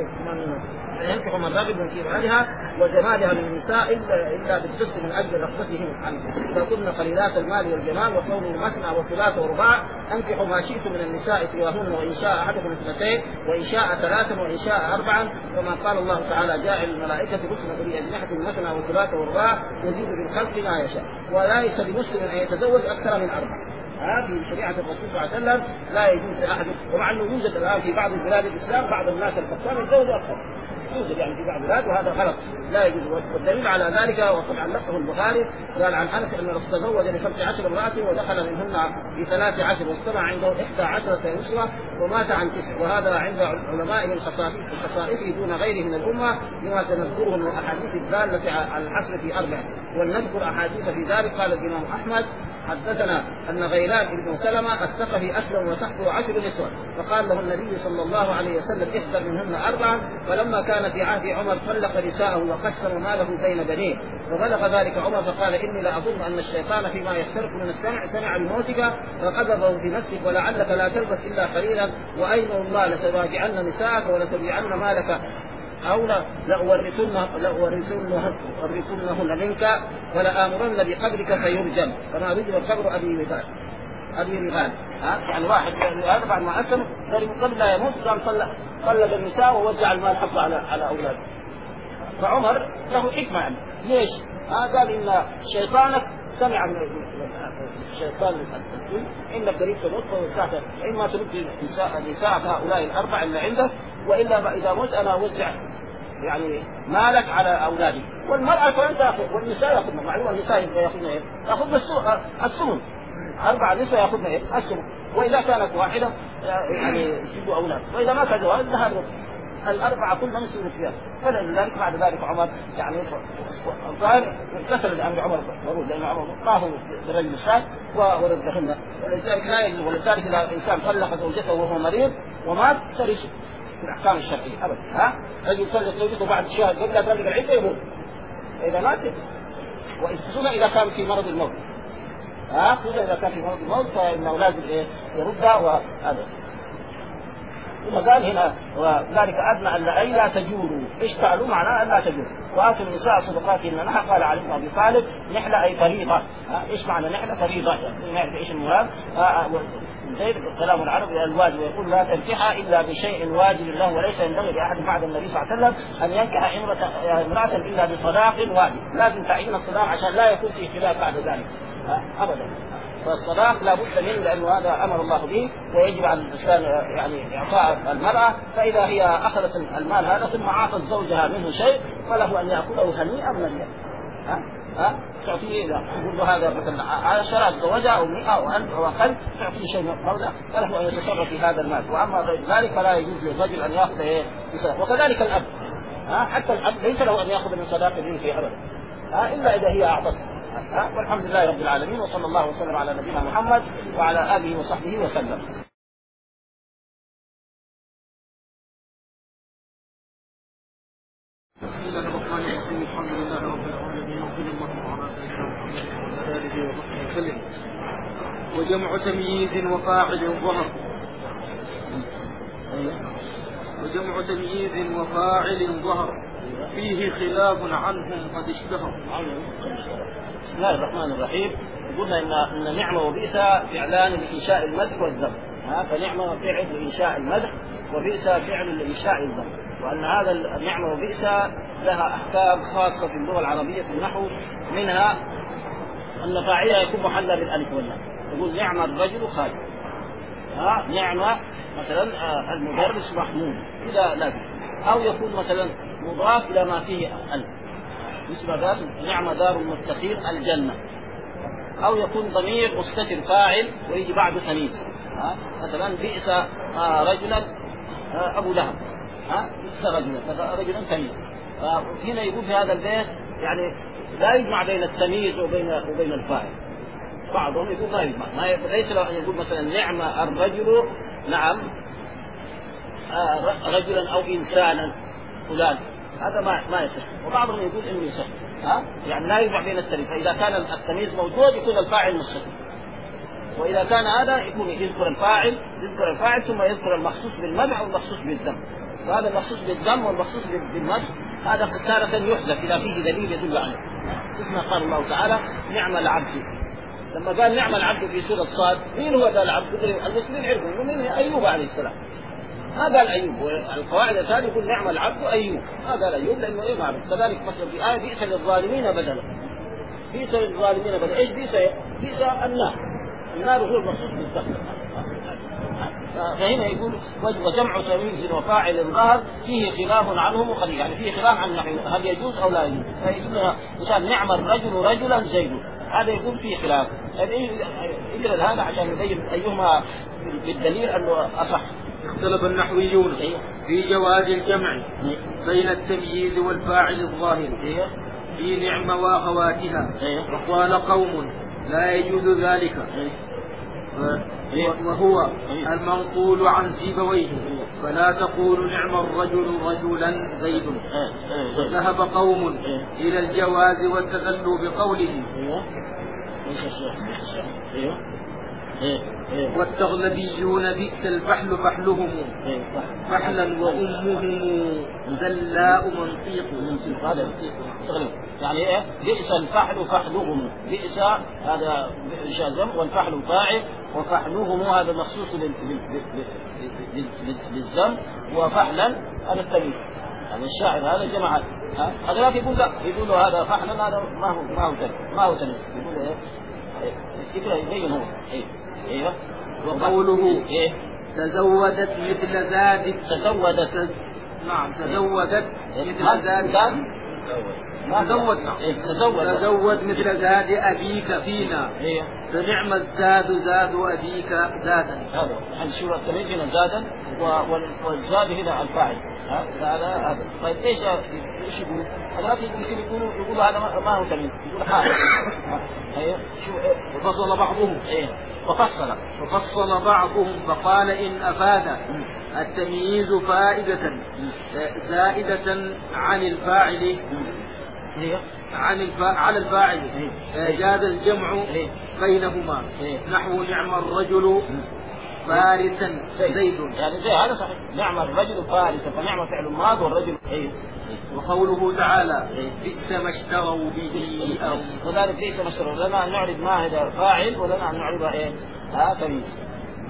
ينكحوا من رغب في مالها وجمالها من النساء إلا بالجس من أجل رغبتهم عنه. إذا كن قليلات المال والجمال وكونه مثنى وثلاث ورباع أنكحوا ما شئتم من النساء سواهن وإن شاء أحدكم اثنتين وإن شاء ثلاثا وإن شاء أربعا، كما قال الله تعالى جاعل الملائكة رسلا أولي أجنحة مثنى وثلاث ورباع يزيد بالخلق ما يشاء. وليس لمسلم أن يتزوج أكثر من أربع. هذه شريعة الرسول صلى الله عليه وسلم لا يجوز لأحد. ومع أنه يوجد الآن في بعض بلاد الإسلام بعض الناس الكفار يتزوجوا أكثر، يوجد يعني في بعض البلاد وهذا غلط لا يجوز. والدليل على ذلك وقد علقه البخاري قال عن أنس أن الرسول تزوج ل15 امرأة ودخل منهن ب13 واجتمع عنده 11 نسوة ومات عن 9، وهذا عند علماء من خصائصه دون غيره من الأمة لما سنذكره من الأحاديث الدالة على الحصر في 4. ولنذكر أحاديث في ذلك. قال الإمام أحمد حدثنا أن غيلان بن سلمة الثقفي أسلم وتحته 10 نسوة، فقال له النبي صلى الله عليه وسلم اختر منهن 4. فلما كان في عهد عمر طلق نساءه وقسم ماله بين بنيه، وبلغ ذلك عمر فقال إني لأظن أن الشيطان فيما يسترق من السمع سمع بموتك فقذفه في نفسك ولعلك لا تلبث إلا قليلا، وأين الله لتراجعن نساءك ولتبيعن مالك أو لأورثنهن منك ولآمرن بقبرك فيرجم كما رجم قبر أبي رغال. يعني واحد هذا بعد ما أسلم قبل لا يموت قام طلق النساء ووزع المال حقه على أولاده. فعمر له حكمة يعني ليش؟ قال إن شيطانك سمع من الشيطان إنك قريب تموت فوزعته، إما ترد نساء هؤلاء 4 اللي عندك، وإلا إذا مت أنا أوزع يعني مالك على أولادي. والمرأة كمان تأخذ والنساء يأخذن، معلومة النساء يأخذن إيه؟ يأخذن الثمن. 4 نساء يأخذن إيه؟ الثمن. وإذا كانت واحدة يعني يجيبوا أولاد، وإذا ما كان زواج ذهب 4 كلهم يصيروا فيها. فلذلك بعد ذلك عمر يعني الظاهر كسر الأمر عمر ورود، لأن عمر ما هو برجل النساء وردهن. ولذلك لا يجوز. ولذلك إذا الإنسان طلق زوجته وهو مريض ومات ترث في الاحكام الشرعيه ابدا. رجل يطلق زوجته بعد شهر قبل لا تبلغ العده يموت اذا ماتت، خصوصا اذا كان في مرض الموت. خصوصا اذا كان في مرض الموت فانه لازم يردها. وهذا ثم قال هنا وذلك ادنى ان لا تجوروا. ايش فعلوا؟ معناه ان لا تجوروا. واتوا النساء صدقاتهن نحله. قال علي بن ابي طالب نحله اي فريضه. ايش معنى نحله؟ فريضه، يعني نعرف ايش المراد. زي كلام العرب الواجب، يقول لا تنكحها الا بشيء واجب له، وليس ينبغي لاحد بعد النبي صلى الله عليه وسلم ان ينكح امراه الا بصداق واجب. لازم تعيين الصداق عشان لا يكون في خلاف بعد ذلك ابدا. فالصداق لا بد منه لانه هذا امر الله به، ويجب على الانسان يعني اعطاء المراه. فاذا هي اخذت المال هذا ثم اعطت زوجها منه شيء فله ان ياكله هنيئا مريئا. تعطيه يقول له هذا مثلا 10 زوجها او 100 او 1000 او اقل، تعطيه شيء من قوله فله ان يتصرف في هذا المال. واما غير ذلك فلا يجوز للرجل ان ياخذ وكذلك الاب. حتى الاب ليس له ان ياخذ من صداق بنته ابدا الا اذا هي اعطته. والحمد لله رب العالمين، وصلى الله وسلم على نبينا محمد وعلى اله وصحبه وسلم. بسم الله الرحمن الرحيم. الحمد لله رب العالمين، وصلى الله على سيدنا محمد وعلى اله وصحبه وسلم. وجمع تمييز وفاعل ظهر. وجمع تمييز وفاعل ظهر فيه خلاف عنهم قد اشتهر. بسم الله الرحمن الرحيم. قلنا ان نعمه وبئس فعلان لانشاء المدح والذم. فنعمه فعل لانشاء المدح، وبئس فعل لانشاء الذم. وان هذا النعمه وبئس لها احكام خاصه في اللغه العربيه في النحو، منها ان فاعلها يكون محلى بالالف واللام. يقول نعم الرجل خالد. نعمه مثلا المدرس محمود اذا لازم، او يكون مثلا مضاف الى ما فيه الف مثل قال نعم دار المتقين الجنه، او يكون ضمير مستتر فاعل ويجي بعده تمييز. مثلا بئس رجلا ابو لهب، بئس رجلا تمييز. هنا يقول في هذا البيت يعني لا يجمع بين التمييز وبين الفاعل. بعضهم يقول لا يجمع، ليس له ان يقول مثلا نعم الرجل نعم رجلا او انسانا فلان، هذا ما يصح. وبعضهم يقول انه يصح، يعني لا يجمع بين التمييز. فاذا كان التمييز موجود يكون الفاعل مستتر، واذا كان هذا يكون يذكر الفاعل ثم يذكر المخصوص بالمدح والمخصوص بالذم. وهذا المخصوص بالذم والمخصوص بالمدح هذا تارة يحذف اذا فيه دليل يدل عليه. اسمع قال الله تعالى نعم العبد. لما قال نعم العبد في سورة صاد، مين هو ذا العبد؟ المسلمين عرفوا ومن أيوب عليه السلام. ما قال أيوب، القواعد الثانية يقول نعم العبد أيوب، ما قال أيوب لأنه إيه معروف. كذلك مثلا في آية بئس للظالمين بدلا. بئس للظالمين بدلا، إيش بئس؟ بئس النار هو المخصوص بالذكر. فهنا يقول وجمع تمييز وفاعل ظهر فيه خلاف عنهم وقليل، يعني فيه خلاف عن هل يجوز او لا يجوز. فيقول مثال نعم الرجل رجلا زيد، هذا يقول فيه خلاف. يقرأ هذا عشان يبين ايهما بالدليل انه اصح. اختلف النحويون في جواز الجمع بين التمييز والفاعل الظاهر في نعم واخواتها، وقال قوم لا يجوز ذلك، وهو المنقول عن سيبويه، فلا تقول نعم الرجل رجلا زيد. وذهب قوم إلى الجواز واستدلوا بقوله والتغلبيون بئس الفحل فحلهم فحلا وأمهم دلاء منطيق. يعني ايه بئس الفحل فحلهم؟ بئس هذا شاذم والفحل فاعل، وفحلهم هذا مخصوص بالذم، وفحلا هذا التمييز. يعني الشاعر هذا جمع هذا يقول لا، يقول هذا فحلا هذا ما هو تمييز. يقول يبين هو ايوه. وقوله تزودت مثل زاد تزودت مثل زاد تزود مثل زاد أبيك فينا، فنعم الزاد زاد أبيك زادا. هذا يعني شو التمييز هنا زادا، والزاد هنا الفاعل. هذا طيب ايش يقول؟ هذا يمكن يقولوا هذا ما هو تمييز، يقول حال. شو وفصل بعضهم وفصل بعضهم فقال إن أفاد التمييز فائدة زائدة عن الفاعل على الفاعل جاز الجمع بينهما نحو نعم الرجل فارسا زيد. يعني زي هذا صحيح، نعم الرجل فارسا، فنعم فعل ماض والرجل. وقوله تعالى بئس ما اشتروا به وذلك بئس ما اشتروا، لنا أن نعرف ما هذا فاعل ولنا أن نعرف تمييز.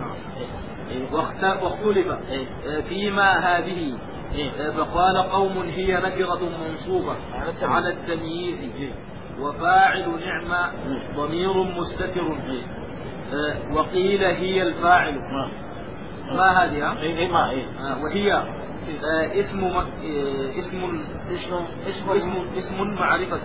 واختلف فيما هذه فقال قوم هي نكرة منصوبة على التمييز وفاعل نعم ضمير مستتر وقيل هي الفاعل ما هذه وهي اسم معرفة.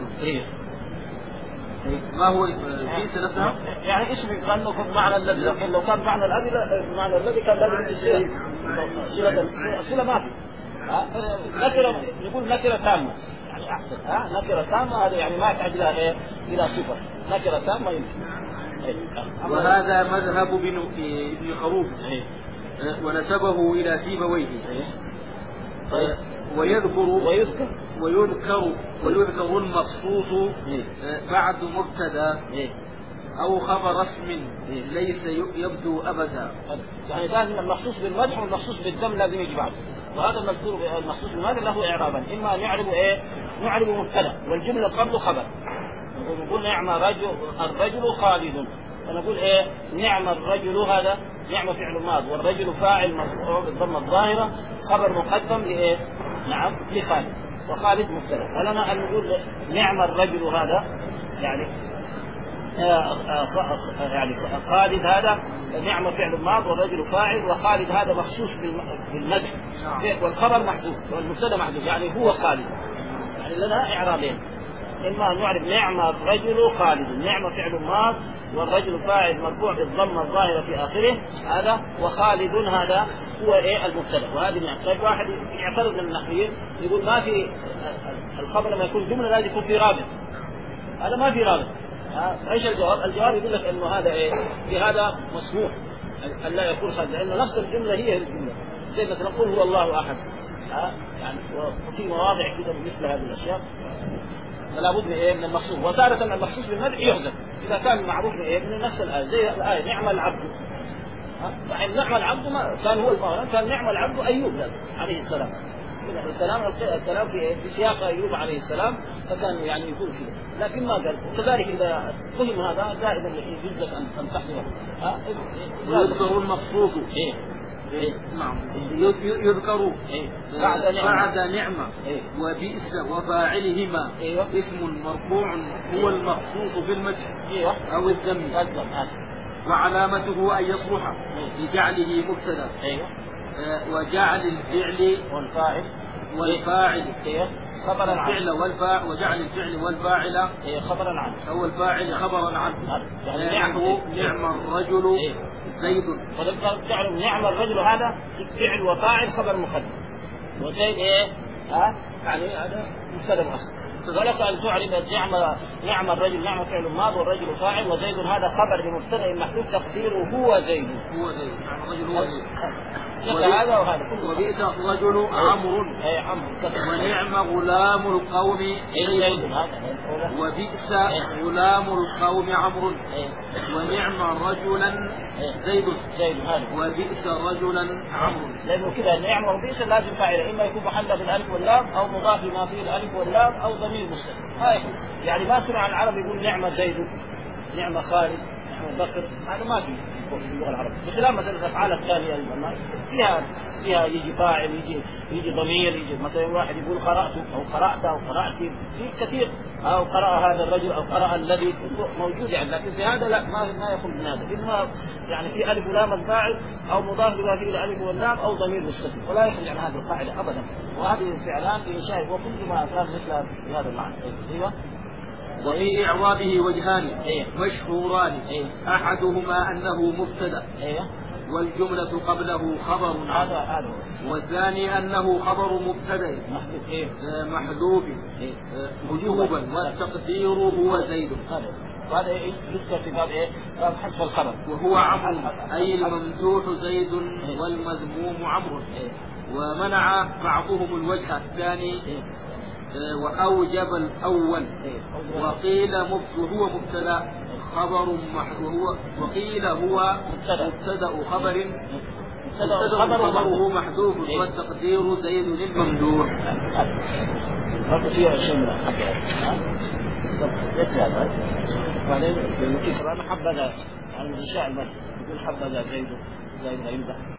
ما هو بئس نفسها؟ يعني اسم كأنه معنى الذي، لكن لو كان معنى الذي كان لازم الصلة ما في. نكرة نقول نكرة تامة يعني أحسن. نكرة تامة هذا يعني ما يحتاج إلى صفة، نكرة تامة يمكن. وهذا مذهب ابن خروف ونسبه إلى سيبويه. ويذكر المخصوص بعد مبتدا أو خبر اسم ليس يبدو أبدا. يعني لازم المخصوص بالمدح والمخصوص بالذم لازم يجي بعده، وهذا المذكور المخصوص بالمدح له إعرابا، إما نعرب مبتدا والجملة قبله خبر، نقول نعم الرجل خالد، ونقول نعم الرجل هذا نعم فعل ماض والرجل فاعل مرفوع بالضمة الظاهرة خبر مقدم نعم لخالد، وخالد مبتدا. ولنا أن نقول نعم الرجل هذا يعني خالد هذا نعم فعل ماض والرجل فاعل، وخالد هذا مخصوص بالمدح والخبر محذوف والمبتدا محذوف، يعني هو خالد. يعني لنا إعرابين، إما نعرف نعم الرجل خالد نعم فعل ماض والرجل فاعل مرفوع بالضمة الظاهرة في آخره هذا، وخالد هذا هو المبتدا. وهذه نعم. طيب واحد يعترض من النحويين يقول ما في الخبر لما يكون جملة لازم يكون في رابط، هذا ما في رابط. ايش الجواب؟ الجواب يقول لك انه هذا في هذا مسموح ان لا يكون خالد، لانه نفس الجمله هي الجمله، زي مثلا قل هو الله احد. يعني وفي مواضع كده مثل هذه الاشياء فلا بد من المخصوص. وتارة المخصوص بالمدح يحذف اذا كان معروف من نفس الايه، زي الايه نعم العبد. نعم العبد ما كان هو المولى، كان نعم العبد ايوب عليه السلام. الكلام في سياق ايوب عليه السلام، فكان يعني يقول كذا، لكن ما قال. وكذلك اذا فهم هذا دائما يجوز لك ان تحذف. يذكر المخصوص نعم يذكر بعد نعمة وبئس وفاعلهما اسم مرفوع هو المخصوص بالمدح أو الذم، وعلامته أن يصلح لجعله مبتدا وجعل الفعل والفاعل خبرا عنه، وجعل الفعل والفاعل خبرا عنه أو الفاعل خبرا عنه. يعني نعم الرجل زيد، تعلم نعم الرجل هذا فعل وفاعل خبر مقدم، وزيد يعني هذا مبتدا مؤخر. ولك أن تعرف نعم الرجل نعم فعل ماض والرجل فاعل وزيد هذا خبر لمبتدا محذوف تقديره هو زيد. نعم الرجل هو زيد. هذا وهذا كله. وبئس الرجل عمرو ونعم غلام القوم زيد. وبئس غلام القوم عمرو ونعم رجلا زيد. وبئس رجلا عمرو. لأنه كذا نعم وبئس لازم فاعله، إما يكون محل بالألف واللام أو مضاف ما فيه الألف واللام أو ضمير مستتر. يعني ما سمع العرب يقول نعم زيد نعم خالد نعم بكر، هذا ما فيه في اللغة العربية. بخلاف مثلا الأفعال الثانية فيها يجي فاعل يجي ضمير، يجي مثلا واحد يقول قرأت أو قرأت أو قرأت، في كثير أو قرأ هذا الرجل أو قرأ الذي موجود يعني. لكن في هذا لا، ما يخرج من هذا، إما يعني في ألف ولام الفاعل أو مضاف لما فيه الألف واللام أو ضمير مستتر، ولا يخرج عن هذه القاعدة أبدا. وهذه الفعلان لإنشاء وكل ما كان مثل بهذا المعنى. أيوة. وفي إعرابه وجهان مشهوران أحدهما أنه مبتدأ والجملة قبله خبر عنه، والثاني أنه خبر مبتدأ محذوف وجوبا والتقدير هو زيد. وهذا يذكر في باب ايه؟ باب حذف الخبر. وهو عمرو اي الممدوح زيد والمذموم عمرو. ومنع بعضهم الوجه الثاني وأوجب الأول. وقيل وهو مبتدأ خبر وقيل هو مبتدأ خبره محذوف والتقدير زيد الممدوح. هذا فيها شيء من الحبة. بعدين يمكن كمان حبذا عن الشاعر يقول حبذا زيد لا يمدح